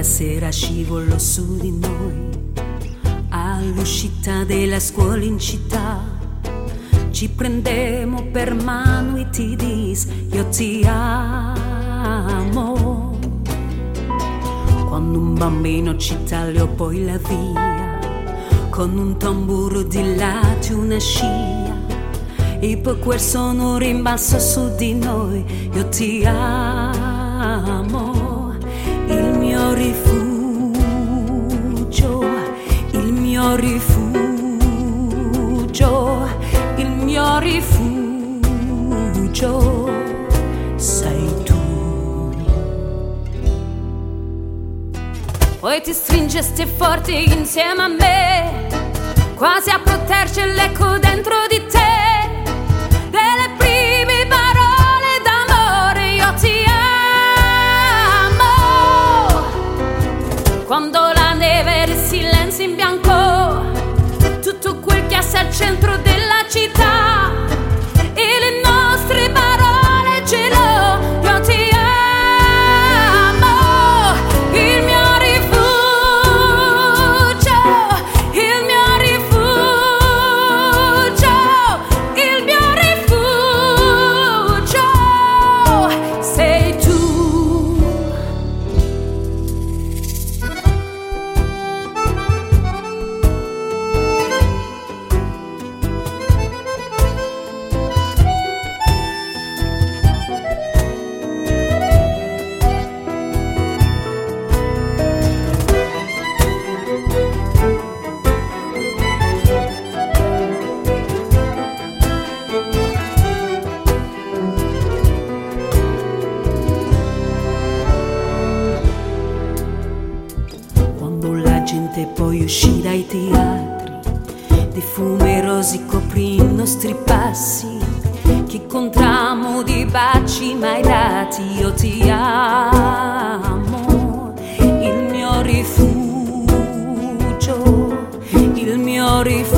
sera scivolò su di noi, all'uscita della scuola in città. Ci prendemmo per mano e ti dis io ti amo. Quando un bambino ci tagliò poi la via, con un tamburo di latte una scia, e poi quel suono rimbalzò su di noi, io ti amo. Il mio rifugio, il mio rifugio, il mio rifugio sei tu. Poi ti stringesti forte insieme a me, quasi a proteggerci l'eco dentro di te. Delle prime parole d'amore, io ti amo. Quando la neve era silenzio in bianco, tutto quel che sta al centro della città, e le nostre parole ce l'ho, io ti amo. Il mio rifugio, il mio rifugio, il mio rifugio sei tu. Quando la gente poi uscì dai teatri, di fumo rossi coprì i nostri passi, che incontrammo di baci mai dati, io ti amo. Il mio rifugio, il mio rifugio